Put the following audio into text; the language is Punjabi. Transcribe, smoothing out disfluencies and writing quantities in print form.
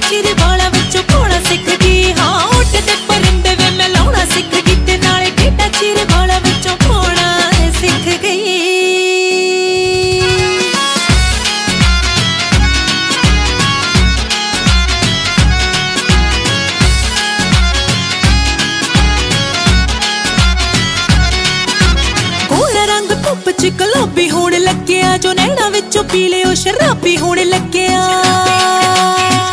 ਚੀਰੇ ਵਾਲਾਂ ਵਿੱਚੋਂ ਪਾਉਣਾ ਸਿੱਖ ਗਈ। ਹਾਂ ਉੱਡ ਤੇ ਪਰਿੰਦੇ ਵੇ ਮੈਂ ਲਾਉਣਾ ਸਿੱਖ ਗਈ ਤੇ ਨਾਲੇ ਟੇਢਾ ਚੀਰੇ ਵਾਲਾਂ ਵਿੱਚੋਂ ਪਾਉਣਾ ਸਿੱਖ ਗਈ। ਧੁੱਪ ਚ ਗੁਲਾਬੀ ਹੋਣ ਲੱਗਿਆ ਜੋ ਨੈਣਾ ਵਿੱਚੋਂ ਪੀਲੇ ਉਹ ਸ਼ਰਾਬੀ ਹੋਣ ਲੱਗਿਆ।